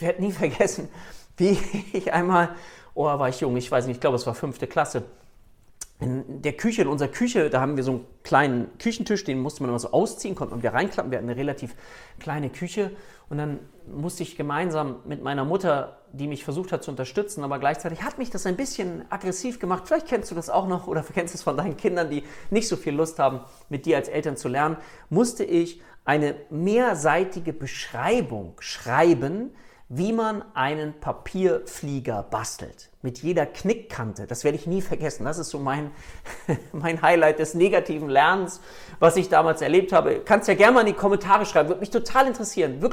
Ich werde nie vergessen, wie ich einmal, war ich jung, ich weiß nicht, ich glaube, es war 5. Klasse, in der Küche, in unserer Küche, da haben wir so einen kleinen Küchentisch, den musste man immer so ausziehen, konnte man wieder reinklappen. Wir hatten eine relativ kleine Küche und dann musste ich gemeinsam mit meiner Mutter, die mich versucht hat zu unterstützen, aber gleichzeitig hat mich das ein bisschen aggressiv gemacht. Vielleicht kennst du das auch noch oder kennst es von deinen Kindern, die nicht so viel Lust haben, mit dir als Eltern zu lernen, musste ich eine mehrseitige Beschreibung schreiben, wie man einen Papierflieger bastelt. Mit jeder Knickkante. Das werde ich nie vergessen. Das ist so mein Highlight des negativen Lernens, was ich damals erlebt habe. Kannst ja gerne mal in die Kommentare schreiben. Würde mich total interessieren. Wirklich.